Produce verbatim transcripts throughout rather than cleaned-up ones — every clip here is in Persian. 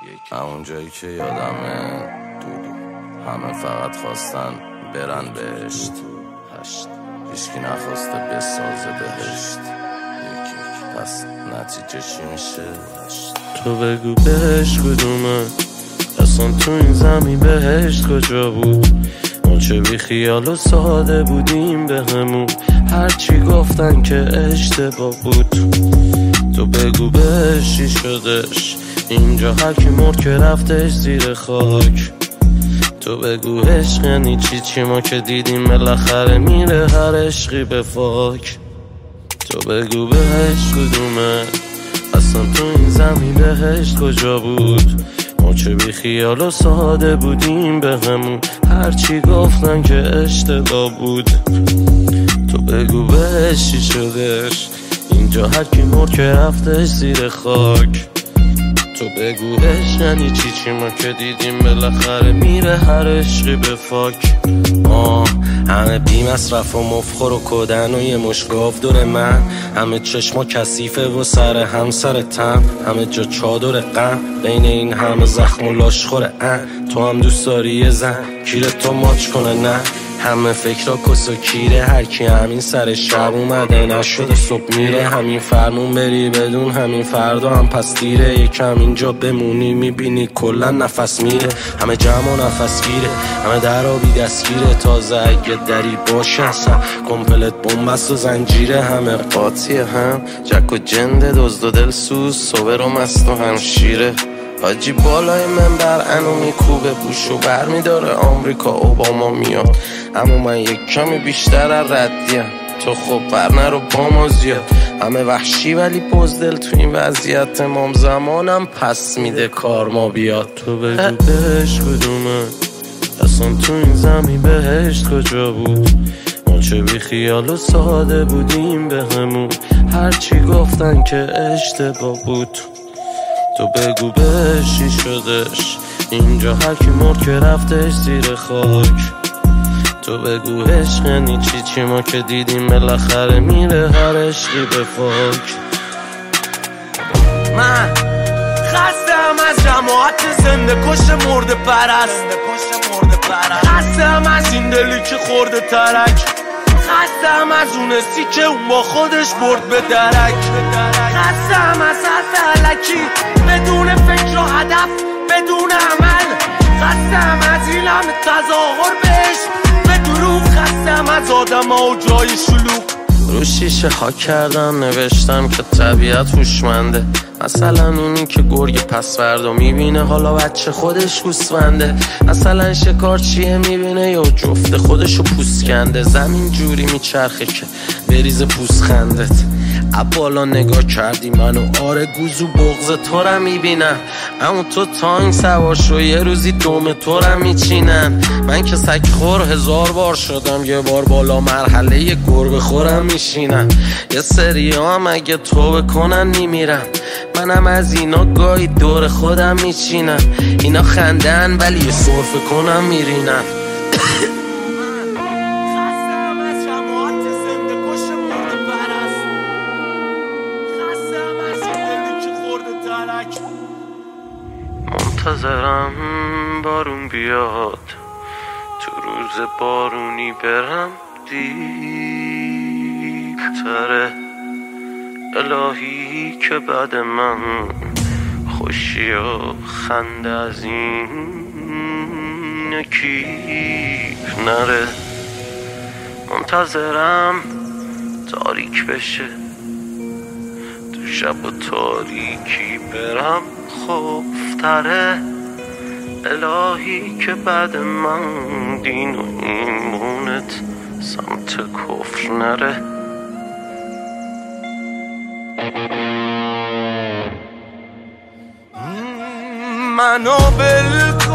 همون جایی که یادمه دودو همه فقط خواستن برن بهشت هیچکی نخواسته بسازه بهشت پس نتیجه چی میشه؟ تو بگو بهشت کدومه اصلا تو این زمین بهشت کجا بود؟ ما چه بی خیال و ساده بودیم به همون هرچی گفتن که اشتباه بود. تو بگو بهشت چی شدش اینجا هرکی مرد که رفتش زیر خاک. تو بگو عشق یعنی چی چی ما که دیدیم بالاخره میره هر عشقی به فاک. تو بگو بهشت کدومه اصلا تو این زمین بهشت کجا بود؟ ما چه بی خیال و ساده بودیم به همون هرچی گفتن که اشتباه بود. تو بگو بهشت چی شدش اینجا هرکی مرد که رفتش زیر خاک. تو بگو عشق یعنی چی چی ما که دیدیم بالاخره میره هر عشقی به فاک. آه همه بی مصرف و مفخور و کدن و یه مشگاف دور من، همه چشما کثیفه و سر هم سر تن، همه جا چادر غم بین این همه زخم و لاشخور ان. تو هم دوست داری یه زن کیره تو ماچ کنه نه، همه فکرها کس و کیره هرکی همین سر شب اومده نشده صبح میره. همین فرمون بری بدون همین فردا هم پس دیره، یکم اینجا بمونی میبینی کلا نفس میره. همه جمع و نفس گیره همه درابی دستگیره، تازه اگه دری باشه اصلا کمپلت بومبست و زنجیره. همه قاطی هم جک و جنده دزد و دل سوز صبر و مست و همشیره. حاجی بالای منبر انو میکوبه بوشو بر میداره آمریکا اوباما میاد، اما من یک کمی بیشتر از ردیم. تو خب برنه رو با ما زیاد همه وحشی ولی بزدل تو این وضعیت امام زمانم پس میده کار ما بیاد. تو بگو بهشت کدومه اصلا تو این زمین بهشت کجا بود؟ ما چه بی خیال و ساده بودیم به همون هرچی گفتن که اشتباه بود. تو بگو بهشت چی شدش اینجا هرکی مرد که رفتش زیر خاک. تو بگو عشق یعنی چی چی ما که دیدیم بالاخره میره هر عشقی به فاک. من خستم از جماعت زنده کش مرده پرست، خستم از این دلی که خورده ترک، خستم از اون سی که اون با خودش برد به درک، خستم از حرف علکی بدون فکر و هدف بدون عمل، خستم از این همه تظاهر بهش به دروغ، خستم از آدم ها و جای شلوغ. رو شیشه ها کردم نوشتم که طبیعت هوشمنده، مثلا اونی که گرگ پس فردا میبینه حالا بچه خودش گوسفنده، مثلا شکارچیه میبینه یا جفت خودشو پوست کنده. زمین جوری میچرخه که بریز پوست خندت. بالا نگاه کردی منو آره گوزو بغض تو را میبینم، اما تو تانگ سوار شو یه روزی دوم تو را میچینن. من که سگ خور هزار بار شدم یه بار بالا مرحله یه گربه خورم میشینم. یه سری هم اگه تو بکنن میمیرم، منم از اینا گاهی دور خودم میچینم. اینا خندن ولی یه سرفه کنم میرینم. منتظرم بارون بیاد تو روز بارونی برم دیپتره، الهی که بعد من خوشی و خنده از این کیف نره. منتظرم تاریک بشه تو شب و تاریکی برم خوفتره، الهی که بعد من دین و ایمونت سمت کفر نره. منو بلکن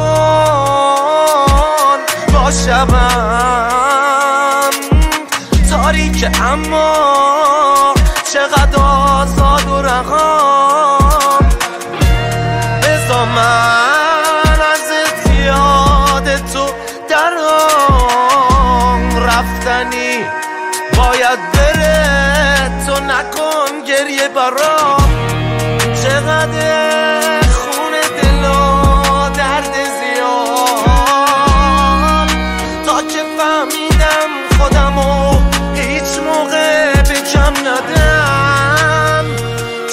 با شبم تاریک اما چقدر آزاد و رقم، بذار من از یاد تو در آن رفتنی باید بره، تو نکن گریه برام چقدر خون دلم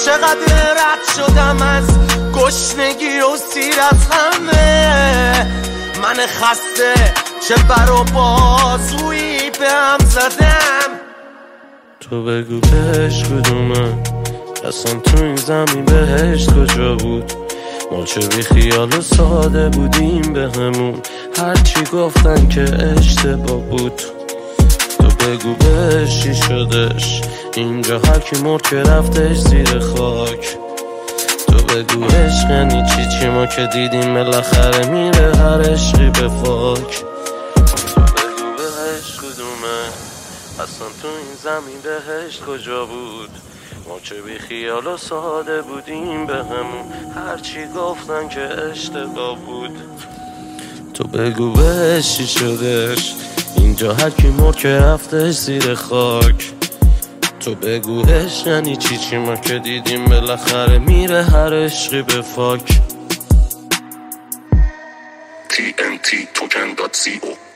چقدر رد شدم از گشنگی و سیر از همه، من خسته چه بر و بازویی به هم زدم. تو بگو بهش کدومه، اصلا تو این زمین بهشت کجا بود؟ ما چه بی خیال و ساده بودیم به همون، هرچی گفتن که اشتباه بود. تو بگو بهش چی شدش، اینجا هرکی مرد که رفتش زیر خاک. تو بگو عشق یعنی چی، چی ما که دیدیم بالاخره میره هر عشقی به فاک. تو بگو بهش کدومه، اصلا تو این زمین بهشت کجا بود؟ ما چه بی خیال و ساده بودیم به همون، هرچی گفتن که اشتباه بود. تو بگو بهش چی شدش، اینجا هرکی مرد که رفتش زیر خاک. تو بگو عشق یعنی چی، چی ما که دیدیم بالاخره میره هر عشقی به فاک. تی ان تی توکن دات سی او